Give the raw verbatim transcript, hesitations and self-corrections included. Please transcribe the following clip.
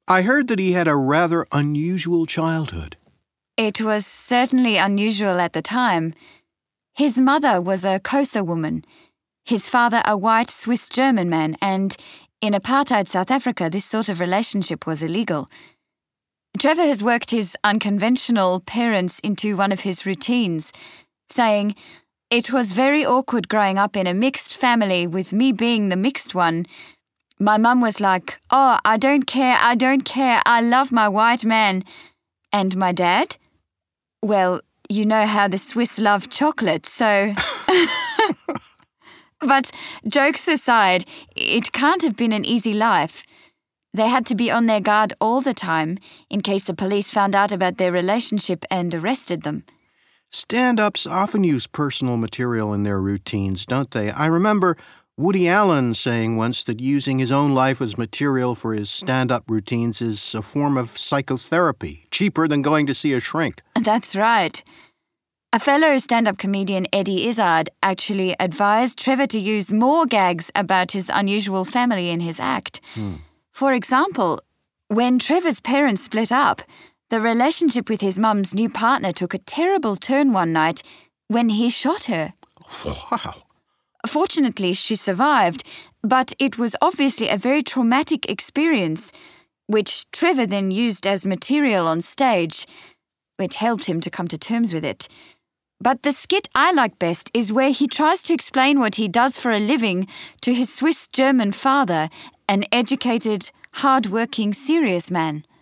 I heard that he had a rather unusual childhood. It was certainly unusual at the time. His mother was a Xhosa woman, his father a white Swiss-German man, and in apartheid South Africa this sort of relationship was illegal. Trevor has worked his unconventional parents into one of his routines, saying, "It was very awkward growing up in a mixed family with me being the mixed one. My mum was like, 'Oh, I don't care, I don't care, I love my white man.' And my dad? Well, you know how the Swiss love chocolate, so..." But jokes aside, it can't have been an easy life. They had to be on their guard all the time in case the police found out about their relationship and arrested them. Stand-ups often use personal material in their routines, don't they? I remember Woody Allen saying once that using his own life as material for his stand-up routines is a form of psychotherapy, cheaper than going to see a shrink. That's right. A fellow stand-up comedian, Eddie Izzard, actually advised Trevor to use more gags about his unusual family in his act. Hmm. For example, when Trevor's parents split up, the relationship with his mum's new partner took a terrible turn one night when he shot her. Wow. Fortunately, she survived, but it was obviously a very traumatic experience, which Trevor then used as material on stage. It helped him to come to terms with it. But the skit I like best is where he tries to explain what he does for a living to his Swiss-German father, an educated, hard-working, serious man.